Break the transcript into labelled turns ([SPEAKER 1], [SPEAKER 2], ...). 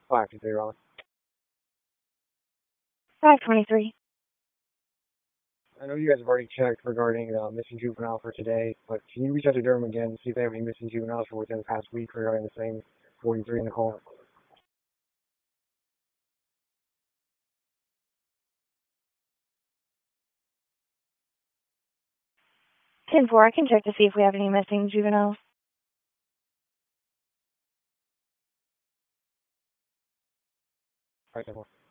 [SPEAKER 1] 523 Raleigh.
[SPEAKER 2] 523.
[SPEAKER 1] I know you guys have already checked regarding missing juvenile for today, but can you reach out to Durham again and see if they have any missing juveniles for within the past week regarding the same 43 in the call?
[SPEAKER 2] 10-4, I can check to see if we have any missing juveniles.
[SPEAKER 1] All right, 10-4.